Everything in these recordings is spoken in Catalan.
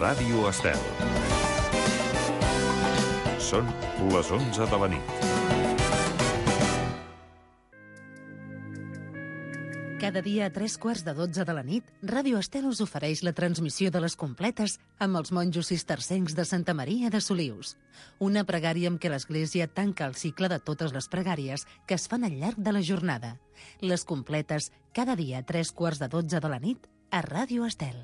Ràdio Estel. Són les 11 de la nit. Cada dia a 3:15 de la nit, Ràdio Estel us ofereix la transmissió de les completes amb els monjos cistercencs de Santa Maria de Solius. Una pregària amb què l'Església tanca el cicle de totes les pregàries que es fan al llarg de la jornada. Les completes, cada dia a 3:15 de la nit, a Ràdio Estel.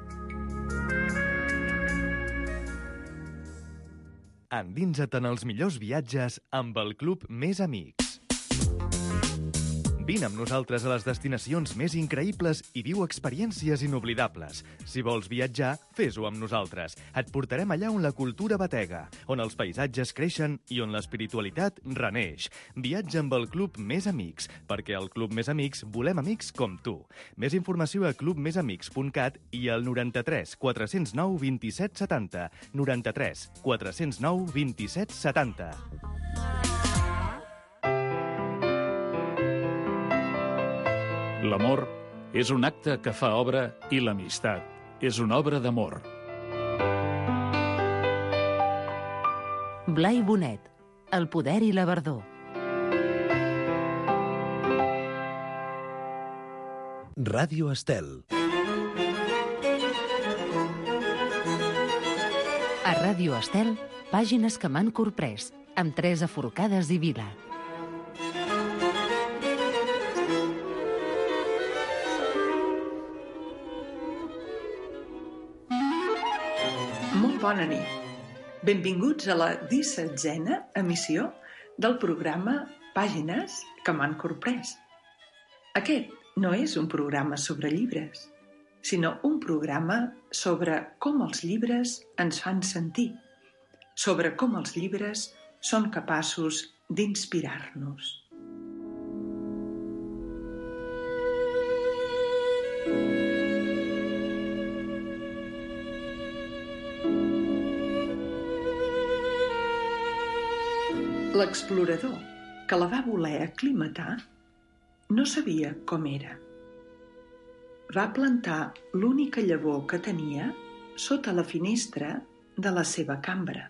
Endinsa't en els millors viatges amb el Club Més Amics. Vine amb nosaltres a les destinacions més increïbles i viu experiències inoblidables. Si vols viatjar, fes-ho amb nosaltres. Et portarem allà on la cultura batega, on els paisatges creixen i on l'espiritualitat reneix. Viatja amb el Club Més Amics, perquè al Club Més Amics volem amics com tu. Més informació a clubmesamics.cat i al 93 409 27 70. 93 409 27 70. L'amor és un acte que fa obra i l'amistat és una obra d'amor. Blai Bonet, el poder i la verdor. Ràdio Estel. A Ràdio Estel, pàgines que m'han corprès, amb Teresa Forcades i Vila. Molt bona nit. Benvinguts a la 17a emissió del programa Pàgines que m'han corprès. Aquest no és un programa sobre llibres, sinó un programa sobre com els llibres ens fan sentir, sobre com els llibres són capaços d'inspirar-nos. L'explorador que la va voler aclimatar no sabia com era. Va plantar l'única llavor que tenia sota la finestra de la seva cambra.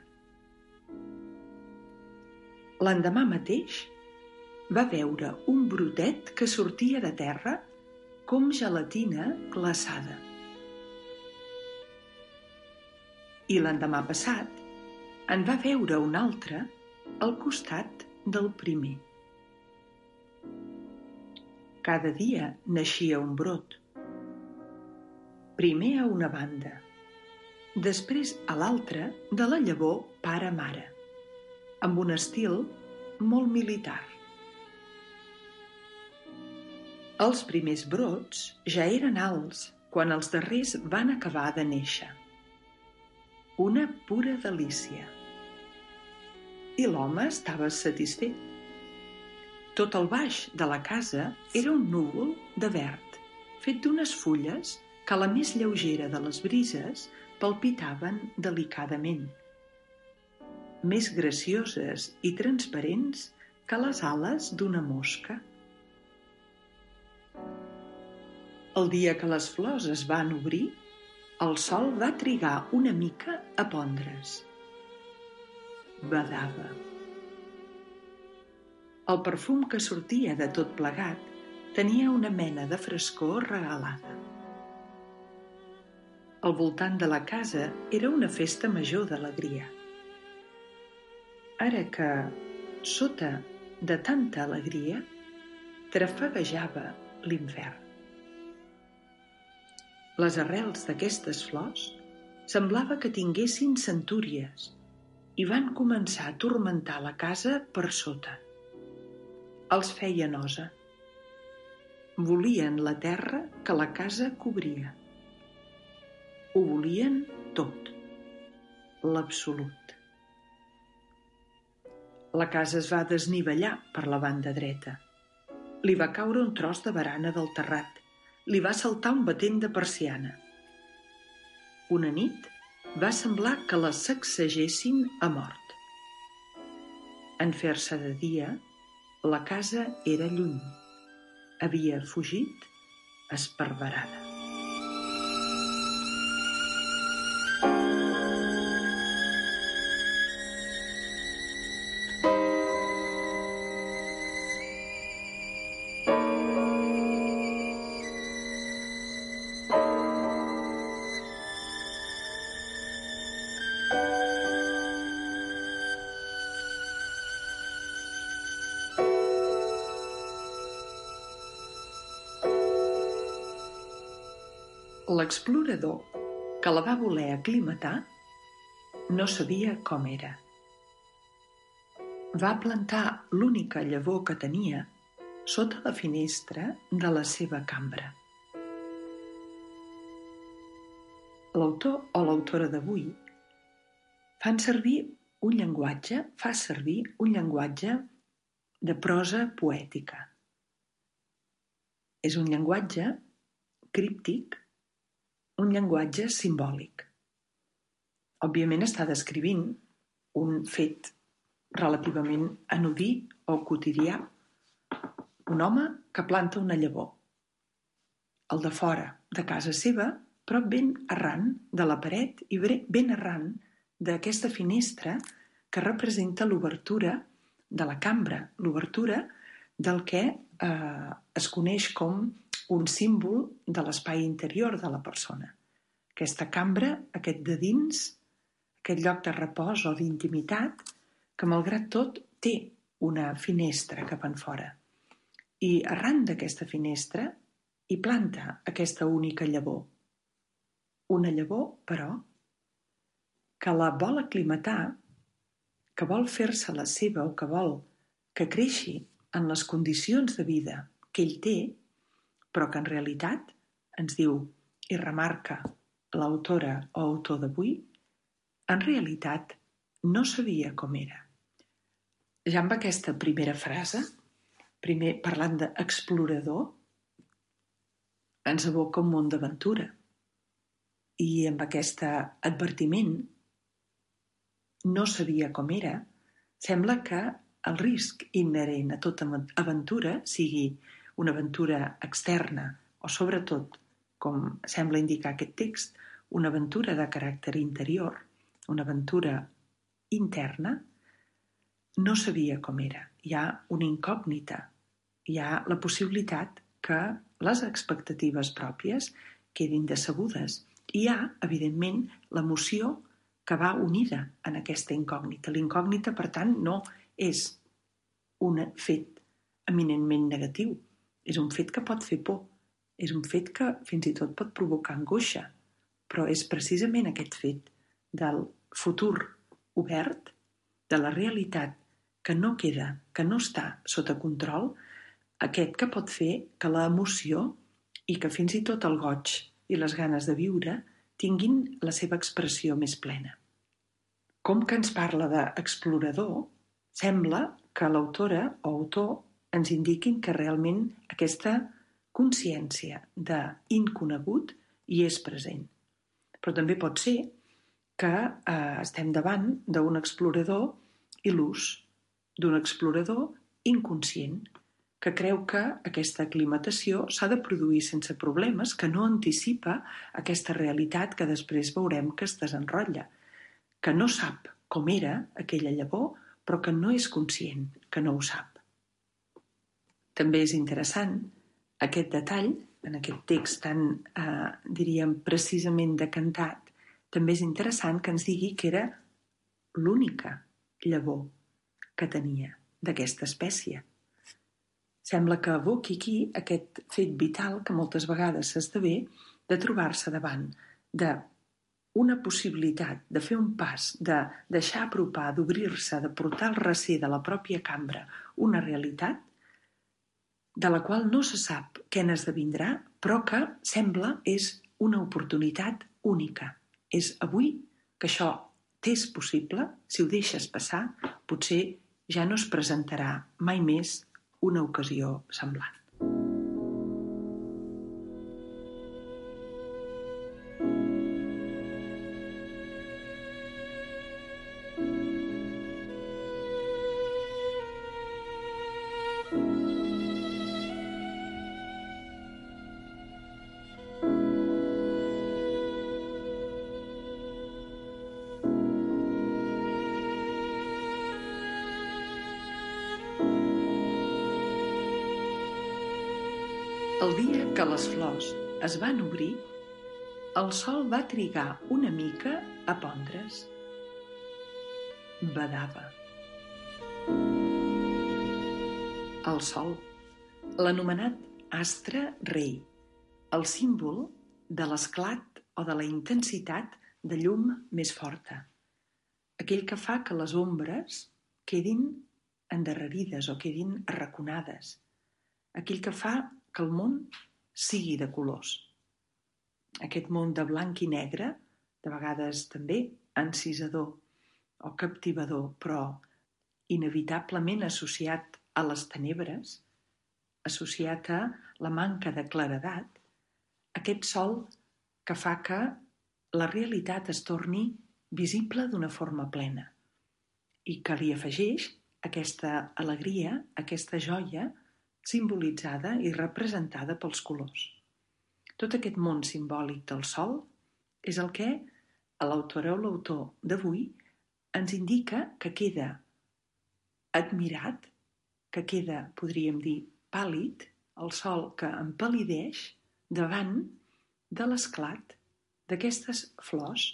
L'endemà mateix va veure un brotet que sortia de terra com gelatina glaçada. I l'endemà passat en va veure un altre al costat del primer. Cada dia naixia un brot. Primer a una banda, després a l'altra de la llavor pare-mare, amb un estil molt militar. Els primers brots ja eren alts quan els darrers van acabar de néixer. Una pura delícia. I l'home estava satisfet. Tot el baix de la casa era un núvol de verd, fet d'unes fulles que a la més lleugera de les brises palpitaven delicadament, més gracioses i transparents que les ales d'una mosca. El dia que les flors es van obrir, el sol va trigar una mica a pondre's. Badava. El perfum que sortia de tot plegat tenia una mena de frescor regalada. Al voltant de la casa era una festa major d'alegria. Ara que, sota de tanta alegria, trafeguejava l'infern. Les arrels d'aquestes flors semblava que tinguessin centúries i van començar a turmentar la casa per sota. Els feia nosa. Volien la terra que la casa cobria. Ho volien tot, l'absolut. La casa es va desnivellar per la banda dreta. Li va caure un tros de barana del terrat. Li va saltar un batent de persiana. Una nit va semblar que la sacsegessin a mort. En fer-se de dia, la casa era lluny. Havia fugit esparverada. L'explorador que la va voler aclimatar no sabia com era. Va plantar l'única llavor que tenia sota la finestra de la seva cambra. L'autor o l'autora d'avui fa servir un llenguatge de prosa poètica. És un llenguatge críptic, un llenguatge simbòlic. Òbviament està descrivint un fet relativament anodí o quotidià, un home que planta una llavor. El de fora de casa seva, però ben arran de la paret i ben arran d'aquesta finestra que representa l'obertura de la cambra, l'obertura del que es coneix com un símbol de l'espai interior de la persona. Aquesta cambra, aquest de dins, aquest lloc de repòs o d'intimitat, que malgrat tot té una finestra cap enfora. I arran d'aquesta finestra hi planta aquesta única llavor. Una llavor, però, que la vol aclimatar, que vol fer-se la seva o que vol que creixi en les condicions de vida que ell té, però que en realitat, ens diu i remarca l'autora o autor d'avui, en realitat no sabia com era. Ja amb aquesta primera frase, primer parlant d'explorador, ens evoca un món d'aventura. I amb aquest advertiment, no sabia com era, sembla que el risc inherent a tota aventura, sigui una aventura externa o sobretot, com sembla indicar aquest text, una aventura de caràcter interior, una aventura interna, no sabia com era. Hi ha una incògnita, hi ha la possibilitat que les expectatives pròpies quedin decebudes. Hi ha, evidentment, l'emoció que va unida en aquesta incògnita. L'incògnita, per tant, no és un fet eminentment negatiu. És un fet que pot fer por. És un fet que fins i tot pot provocar angoixa. Però és precisament aquest fet del futur obert, de la realitat que no queda, que no està sota control, aquest que pot fer que l'emoció i que fins i tot el goig i les ganes de viure tinguin la seva expressió més plena. Com que ens parla d'explorador, sembla que l'autora o autor ens indiquin que realment aquesta consciència d'inconegut hi és present. Però també pot ser que estem davant d'un explorador il·lús, d'un explorador inconscient, que creu que aquesta aclimatació s'ha de produir sense problemes, que no anticipa aquesta realitat que després veurem que es desenrotlla, que no sap com era aquella llavor, però que no és conscient, que no ho sap. També és interessant aquest detall, en aquest text tan, diríem, precisament decantat, també és interessant que ens digui que era l'única llavor que tenia d'aquesta espècie. Sembla que evoqui aquí aquest fet vital que moltes vegades s'esdevé de trobar-se davant d'una possibilitat de fer un pas, de deixar apropar, d'obrir-se, de portar al recer de la pròpia cambra una realitat de la qual no se sap què n'esdevindrà, però que sembla és una oportunitat única. És avui que això t'és possible, si ho deixes passar, potser ja no es presentarà mai més una ocasió semblant. El dia que les flors es van obrir, el sol va trigar una mica a pondre's. Badava. El sol, l'anomenat astre rei, el símbol de l'esclat o de la intensitat de llum més forta. Aquell que fa que les ombres quedin endarrerides o quedin arraconades. Aquell que fa que el món sigui de colors. Aquest món de blanc i negre, de vegades també encisador o captivador, però inevitablement associat a les tenebres, associat a la manca de claredat, aquest sol que fa que la realitat es torni visible d'una forma plena i que li afegeix aquesta alegria, aquesta joia simbolitzada i representada pels colors. Tot aquest món simbòlic del sol és el que l'autora o l'autor d'avui ens indica que queda admirat, que queda, podríem dir, pàl·lid, el sol que empal·lideix davant de l'esclat d'aquestes flors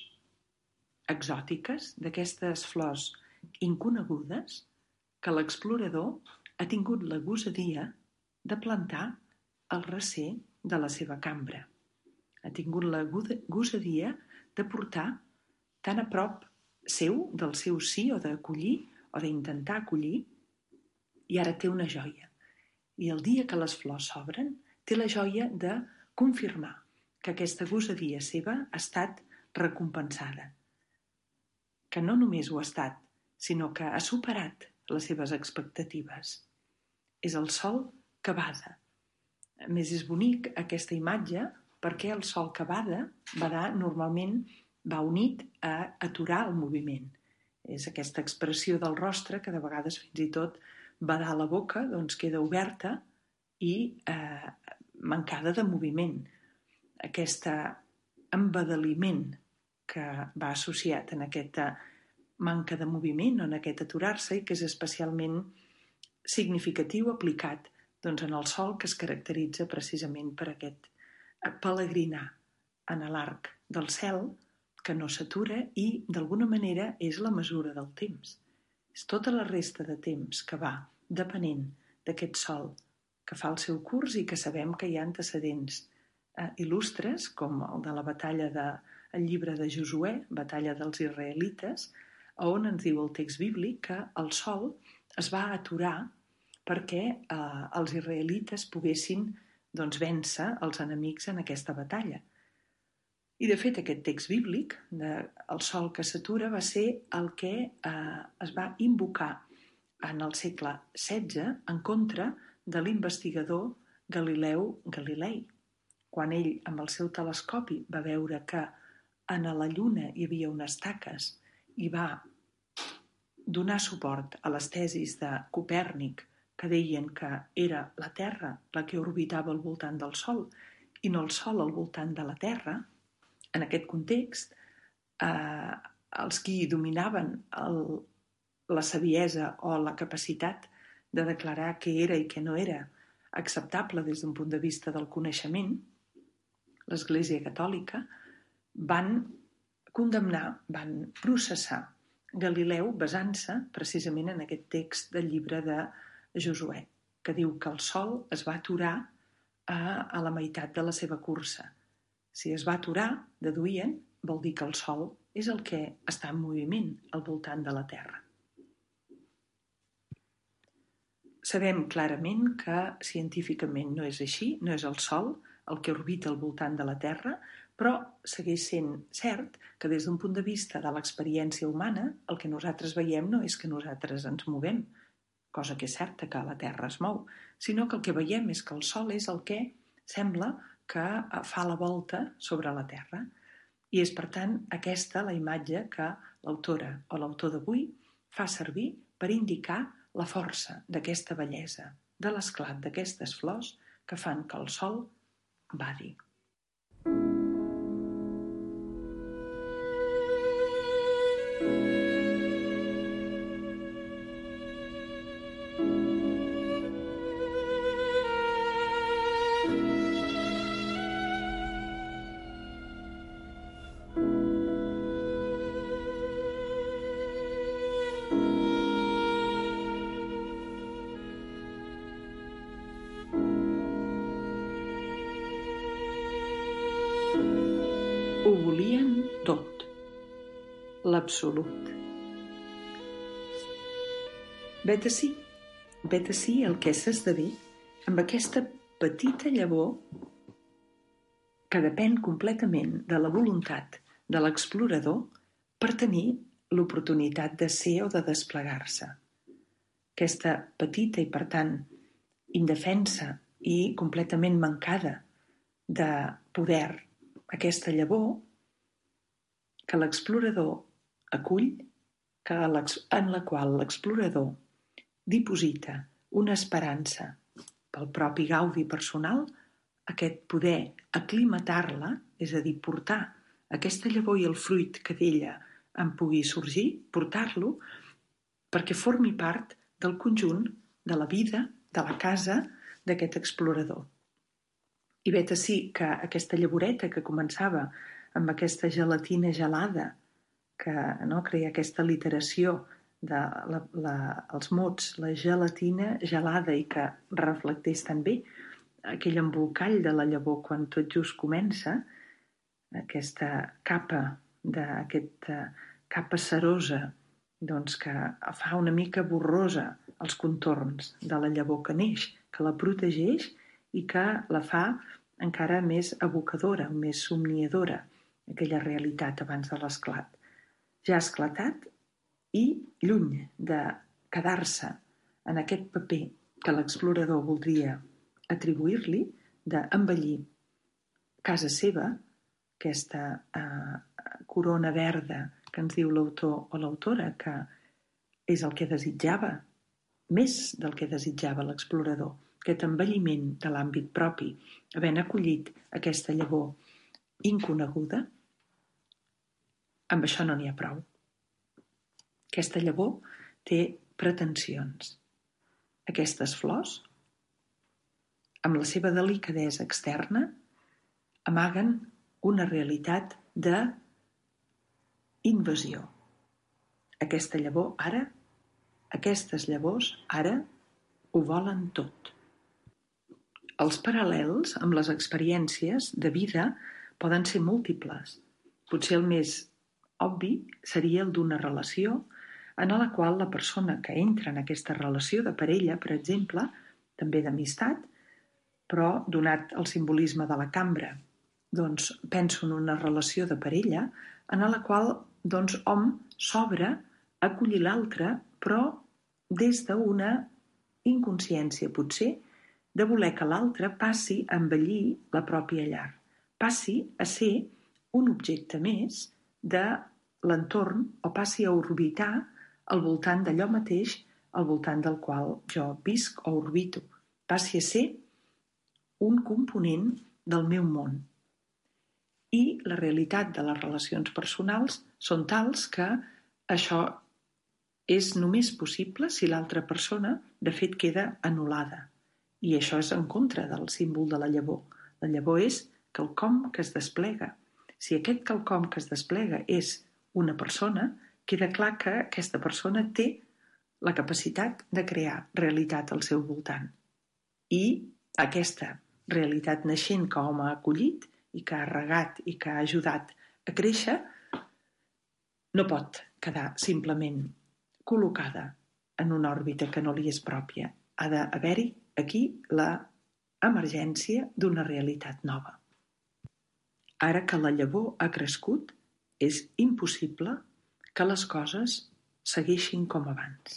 exòtiques, d'aquestes flors inconegudes que l'explorador ha tingut la gosadia de plantar al recer de la seva cambra. Ha tingut la gosadia de portar tan a prop seu, del seu sí o d'acollir o d'intentar acollir, i ara té una joia. I el dia que les flors s'obren, té la joia de confirmar que aquesta gosadia seva ha estat recompensada. Que no només ho ha estat, sinó que ha superat les seves expectatives. És el sol que bada. A més, és bonic aquesta imatge perquè el sol que bada normalment va unit a aturar el moviment. És aquesta expressió del rostre que de vegades fins i tot badar la boca doncs queda oberta i mancada de moviment. Aquest embadaliment que va associat en aquesta manca de moviment o en aquest aturar-se i que és especialment significatiu aplicat doncs, en el sol que es caracteritza precisament per aquest pelegrinar en l'arc del cel que no s'atura i d'alguna manera és la mesura del temps. És tota la resta de temps que va depenent d'aquest sol que fa el seu curs i que sabem que hi ha antecedents il·lustres com el de la batalla del llibre de Josuè, batalla dels israelites, on ens diu el text bíblic que el sol es va aturar perquè els israelites poguessin vèncer els enemics en aquesta batalla. I de fet aquest text bíblic, el sol que s'atura, va ser el que es va invocar en el segle XVI en contra de l'investigador Galileu Galilei, quan ell amb el seu telescopi va veure que en la lluna hi havia unes taques i va donar suport a les tesis de Copèrnic que deien que era la Terra la que orbitava al voltant del Sol i no el Sol al voltant de la Terra. En aquest context, els qui dominaven la saviesa o la capacitat de declarar què era i què no era acceptable des d'un punt de vista del coneixement, l'Església Catòlica, van condemnar, van processar Galileu basant-se precisament en aquest text del llibre de Josuè, que diu que el sol es va aturar a la meitat de la seva cursa. Si es va aturar, deduïen, vol dir que el sol és el que està en moviment al voltant de la Terra. Sabem clarament que científicament no és així, no és el sol el que orbita al voltant de la Terra, però segueix sent cert que des d'un punt de vista de l'experiència humana el que nosaltres veiem no és que nosaltres ens movem, cosa que és certa que la Terra es mou, sinó que el que veiem és que el Sol és el que sembla que fa la volta sobre la Terra. I és, per tant, aquesta la imatge que l'autora o l'autor d'avui fa servir per indicar la força d'aquesta bellesa, de l'esclat d'aquestes flors que fan que el Sol badi. Ho volien tot, l'absolut. Vet ací el que s'esdevé amb aquesta petita llavor que depèn completament de la voluntat de l'explorador per tenir l'oportunitat de ser o de desplegar-se. Aquesta petita i, per tant, indefensa i completament mancada de poder, aquesta llavor que l'explorador acull, en la qual l'explorador diposita una esperança pel propi gaudi personal, aquest poder aclimatar-la, és a dir, portar aquesta llavor i el fruit que d'ella en pugui sorgir, portar-lo perquè formi part del conjunt de la vida, de la casa d'aquest explorador. I vet ací que aquesta llavoreta que començava amb aquesta gelatina gelada, que creia aquesta literació dels mots, la gelatina gelada, i que reflecteix també aquell embolcall de la llavor quan tot just comença, aquesta capa cerosa que fa una mica borrosa els contorns de la llavor que neix, que la protegeix i que la fa encara més evocadora, més somniadora, aquella realitat abans de l'esclat. Ja ha esclatat i, lluny de quedar-se en aquest paper que l'explorador voldria atribuir-li, d'embellir casa seva, aquesta corona verda que ens diu l'autor o l'autora, que és el que desitjava, més del que desitjava l'explorador, aquest embelliment de l'àmbit propi, havent acollit aquesta llavor inconeguda. Amb això no n'hi ha prou. Aquesta llavor té pretensions. Aquestes flors, amb la seva delicadesa externa, amaguen una realitat d'invasió. Aquestes llavors ara ho volen tot. Els paral·lels amb les experiències de vida poden ser múltiples. Potser el més obvi seria el d'una relació en la qual la persona que entra en aquesta relació de parella, per exemple, també d'amistat, però donat el simbolisme de la cambra, penso en una relació de parella en la qual hom s'obre a acollir l'altre, però des d'una inconsciència, potser, de voler que l'altre passi a embellir la pròpia llar, passi a ser un objecte més de l'entorn o passi a orbitar al voltant d'allò mateix al voltant del qual jo visc o orbito, passi a ser un component del meu món. I la realitat de les relacions personals són tals que això és només possible si l'altra persona, de fet, queda anul·lada. I això és en contra del símbol de la llavor. La llavor és quelcom que es desplega. Si aquest quelcom que es desplega és una persona, queda clar que aquesta persona té la capacitat de crear realitat al seu voltant. I aquesta realitat naixent que hom ha acollit i que ha regat i que ha ajudat a créixer no pot quedar simplement col·locada en una òrbita que no li és pròpia. Ha d'haver-hi aquí l'emergència d'una realitat nova. Ara que la llavor ha crescut, és impossible que les coses segueixin com abans.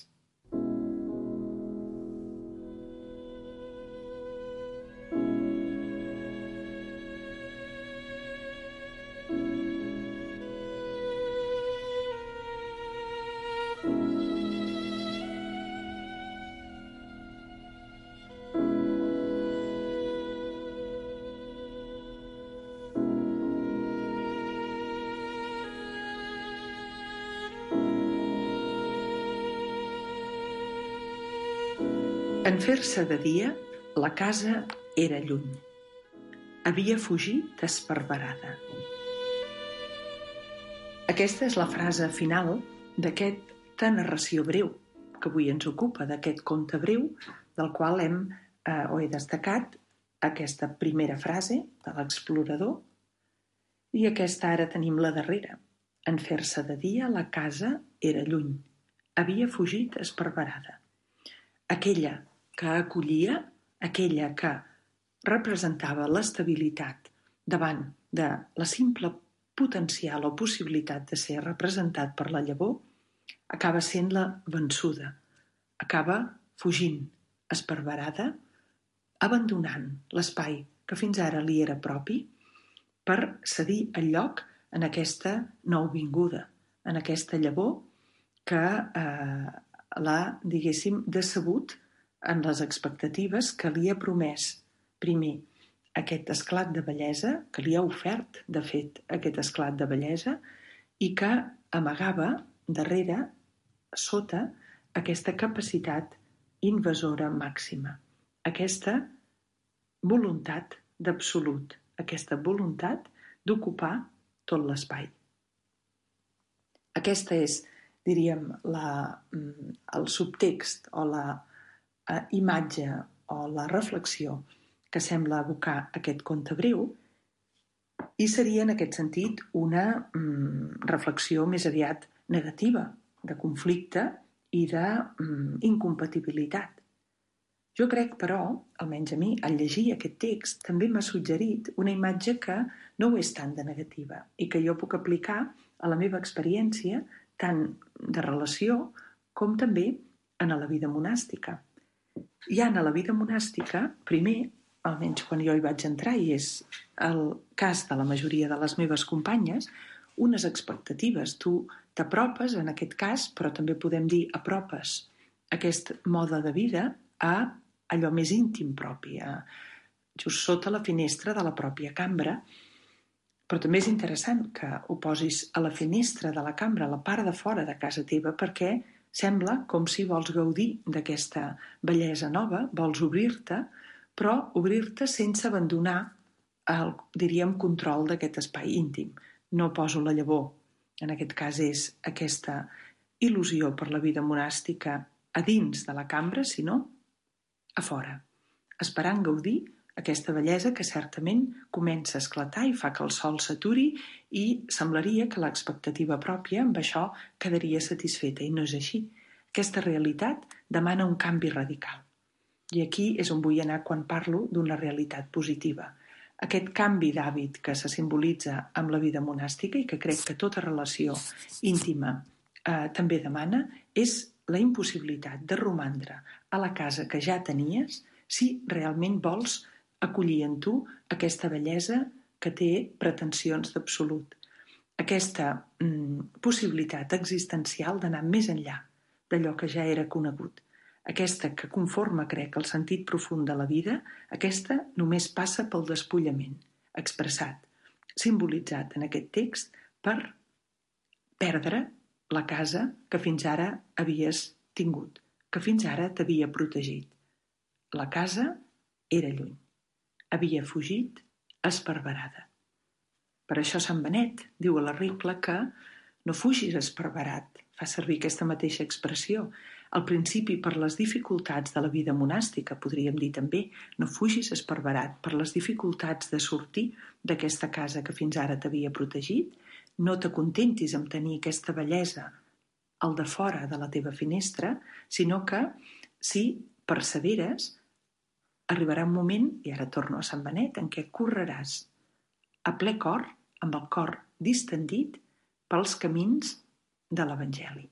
En fer-se de dia, la casa era lluny. Havia fugit esparverada. Aquesta és la frase final d'aquesta narració breu que avui ens ocupa, d'aquest conte breu del qual he destacat aquesta primera frase de l'explorador I aquesta ara tenim la darrera. En fer-se de dia, la casa era lluny. Havia fugit esparverada. Aquella que acollia, aquella que representava l'estabilitat davant de la simple potencial o possibilitat de ser representat per la llavor, acaba sent la vençuda, acaba fugint, esparverada, abandonant l'espai que fins ara li era propi per cedir el lloc en aquesta nouvinguda, en aquesta llavor que l'ha, diguéssim, decebut en les expectatives que li ha promès, primer, aquest esclat de bellesa, que li ha ofert, de fet, aquest esclat de bellesa, i que amagava darrere, sota, aquesta capacitat invasora màxima, aquesta voluntat d'absolut, aquesta voluntat d'ocupar tot l'espai. Aquesta és, diríem, el subtext o la imatge o la reflexió que sembla evocar aquest conte breu, i seria en aquest sentit una reflexió més aviat negativa, de conflicte i d'incompatibilitat. Jo crec, però, almenys a mi, al llegir aquest text, també m'ha suggerit una imatge que no ho és tant de negativa i que jo puc aplicar a la meva experiència tant de relació com també en la vida monàstica. Hi ha a la vida monàstica, primer, almenys quan jo hi vaig entrar, i és el cas de la majoria de les meves companyes, unes expectatives. Tu t'apropes, en aquest cas, però també podem dir apropes aquest mode de vida a allò més íntim propi, just sota la finestra de la pròpia cambra. Però també és interessant que ho posis a la finestra de la cambra, a la part de fora de casa teva, perquè sembla com si vols gaudir d'aquesta bellesa nova, vols obrir-te, però obrir-te sense abandonar el, diríem, control d'aquest espai íntim. No poso la llavor, en aquest cas és aquesta il·lusió per la vida monàstica a dins de la cambra, sinó a fora, esperant gaudir aquesta bellesa que certament comença a esclatar i fa que el sol s'aturi i semblaria que l'expectativa pròpia amb això quedaria satisfeta, i no és així. Aquesta realitat demana un canvi radical. I aquí és on vull anar quan parlo d'una realitat positiva. Aquest canvi d'hàbit que se simbolitza amb la vida monàstica i que crec que tota relació íntima també demana és la impossibilitat de romandre a la casa que ja tenies si realment vols acollir en tu aquesta bellesa que té pretensions d'absolut. Aquesta possibilitat existencial d'anar més enllà d'allò que ja era conegut. Aquesta que conforma, crec, el sentit profund de la vida, aquesta només passa pel despullament, expressat, simbolitzat en aquest text per perdre la casa que fins ara havies tingut, que fins ara t'havia protegit. La casa era lluny, havia fugit esparverada. Per això Sant Benet diu a la regla que no fugis esparverat, fa servir aquesta mateixa expressió. Al principi, per les dificultats de la vida monàstica, podríem dir també, no fugis esparverat per les dificultats de sortir d'aquesta casa que fins ara t'havia protegit, no t'acontentis amb tenir aquesta bellesa al de fora de la teva finestra, sinó que, si perseveres, arribarà un moment, i ara torno a Sant Benet, en què correràs a ple cor, amb el cor distendit, pels camins de l'Evangeli.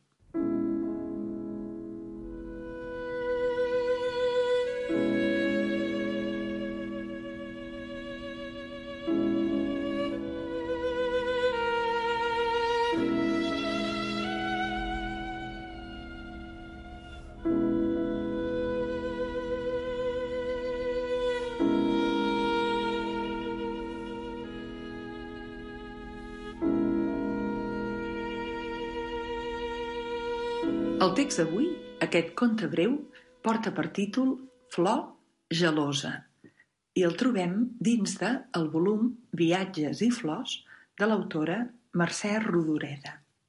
El text d'avui, aquest conte breu, porta per títol Flor gelosa i el trobem dins del volum Viatges i flors de l'autora Mercè Rodoreda.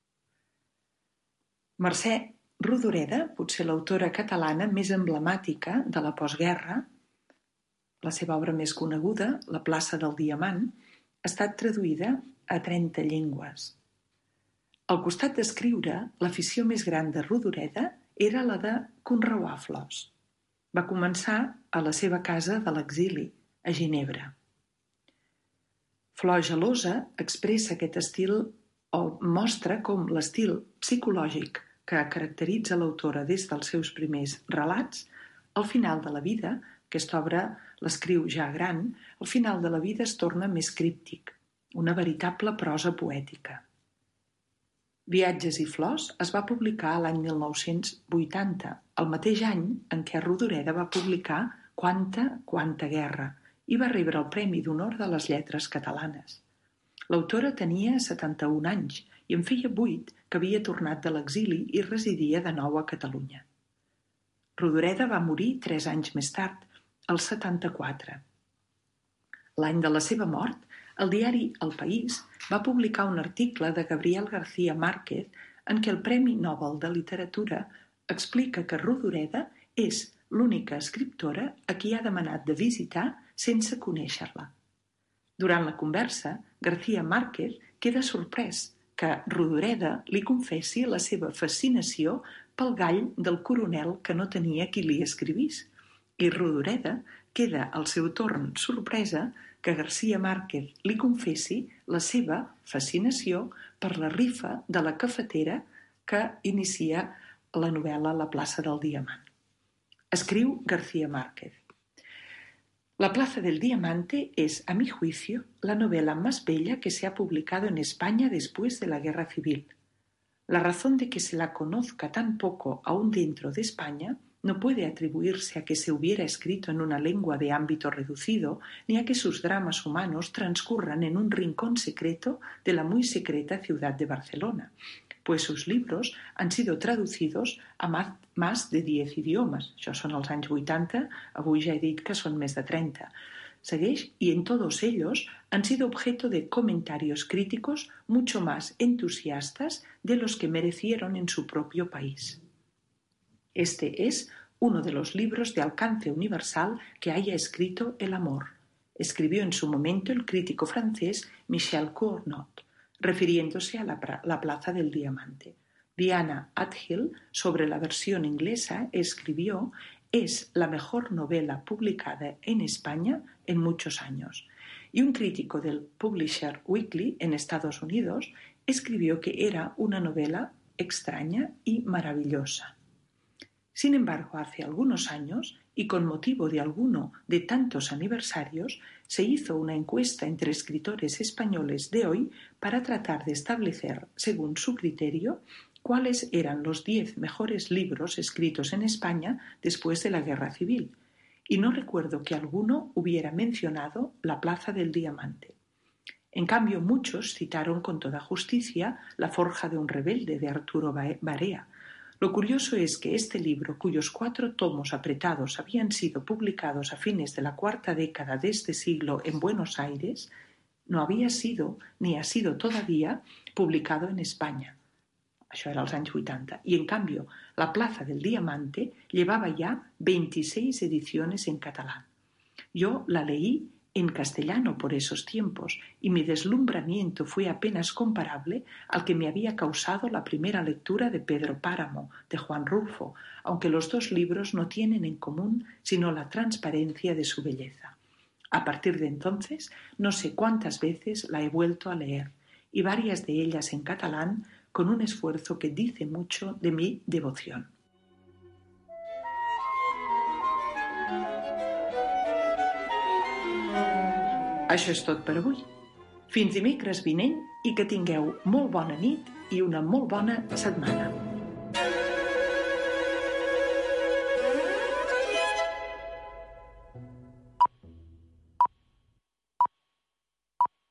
Mercè Rodoreda, potser l'autora catalana més emblemàtica de la postguerra, la seva obra més coneguda, La plaça del Diamant, ha estat traduïda a 30 llengües. Al costat d'escriure, l'afició més gran de Rodoreda era la de conreuar flors. Va començar a la seva casa de l'exili, a Ginebra. Flor gelosa expressa aquest estil o mostra com l'estil psicològic que caracteritza l'autora des dels seus primers relats, al final de la vida, aquesta obra l'escriu ja gran, al final de la vida es torna més críptic, una veritable prosa poètica. Viatges i flors es va publicar l'any 1980, el mateix any en què Rodoreda va publicar Quanta guerra i va rebre el Premi d'Honor de les Lletres Catalanes. L'autora tenia 71 anys i en feia 8 que havia tornat de l'exili i residia de nou a Catalunya. Rodoreda va morir 3 anys més tard, al 74. L'any de la seva mort, el diari El País va publicar un article de Gabriel García Márquez en què el Premi Nobel de Literatura explica que Rodoreda és l'única escriptora a qui ha demanat de visitar sense conèixer-la. Durant la conversa, García Márquez queda sorprès que Rodoreda li confessi la seva fascinació pel gall del coronel que no tenia qui li escrivís, i Rodoreda queda al seu torn sorpresa que García Márquez li confessi la seva fascinació per la rifa de la cafetera que inicia la novel·la La plaça del diamant. Escriu García Márquez: La plaza del diamante es, a mi juicio, la novela más bella que se ha publicado en España después de la Guerra Civil. La razón de que se la conozca tan poco aún dentro de España no puede atribuirse a que se hubiera escrito en una lengua de ámbito reducido, ni a que sus dramas humanos transcurran en un rincón secreto de la muy secreta ciudad de Barcelona, pues sus libros han sido traducidos a más de 10 idiomas. Això són els anys 80, avui ja he dit que són més de 30. Segueix, y en todos ellos han sido objeto de comentarios críticos mucho más entusiastas de los que merecieron en su propio país. Este es uno de los libros de alcance universal que haya escrito el amor, escribió en su momento el crítico francés Michel Cournot, refiriéndose a la plaza del diamante. Diana Athill, sobre la versión inglesa, escribió: es la mejor novela publicada en España en muchos años. Y un crítico del Publisher Weekly en Estados Unidos escribió que era una novela extraña y maravillosa. Sin embargo, hace algunos años, y con motivo de alguno de tantos aniversarios, se hizo una encuesta entre escritores españoles de hoy para tratar de establecer, según su criterio, cuáles eran los 10 mejores libros escritos en España después de la Guerra Civil, y no recuerdo que alguno hubiera mencionado La plaza del diamante. En cambio, muchos citaron con toda justicia La forja de un rebelde, de Arturo Barea. Lo curioso es que este libro, cuyos 4 tomos apretados habían sido publicados a fines de la 4ª década de este siglo en Buenos Aires, no había sido, ni ha sido todavía, publicado en España. Això era als anys 80. Y en cambio, La plaza del diamante llevaba ya 26 ediciones en catalán. Yo la leí en castellano por esos tiempos y mi deslumbramiento fue apenas comparable al que me había causado la primera lectura de Pedro Páramo, de Juan Rulfo, aunque los 2 libros no tienen en común sino la transparencia de su belleza. A partir de entonces, no sé cuántas veces la he vuelto a leer, y varias de ellas en catalán, con un esfuerzo que dice mucho de mi devoción. Això és tot per avui. Fins dimecres vinent i que tingueu molt bona nit i una molt bona setmana.